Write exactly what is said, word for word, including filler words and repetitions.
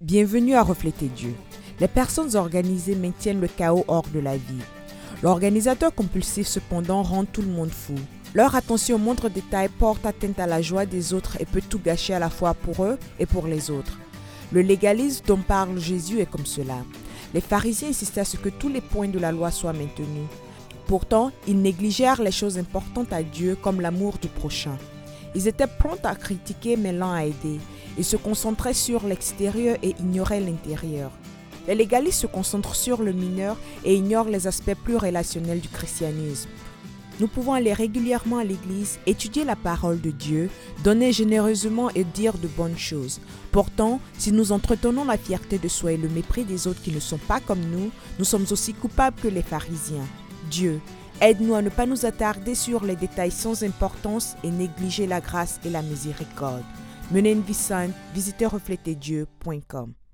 Bienvenue à Refléter Dieu. Les personnes organisées maintiennent le chaos hors de la vie. L'organisateur compulsif cependant rend tout le monde fou. Leur attention aux moindres détails porte atteinte à la joie des autres et peut tout gâcher à la fois pour eux et pour les autres. Le légalisme dont parle Jésus est comme cela. Les pharisiens insistaient à ce que tous les points de la loi soient maintenus. Pourtant, ils négligèrent les choses importantes à Dieu comme l'amour du prochain. Ils étaient prompts à critiquer mais lents à aider. Ils se concentraient sur l'extérieur et ignoraient l'intérieur. Les légalistes se concentrent sur le mineur et ignorent les aspects plus relationnels du christianisme. Nous pouvons aller régulièrement à l'église, étudier la parole de Dieu, donner généreusement et dire de bonnes choses. Pourtant, si nous entretenons la fierté de soi et le mépris des autres qui ne sont pas comme nous, nous sommes aussi coupables que les pharisiens. Dieu, aide-nous à ne pas nous attarder sur les détails sans importance et négliger la grâce et la miséricorde. Menez une vie sainte, visitez refléter dieu point com.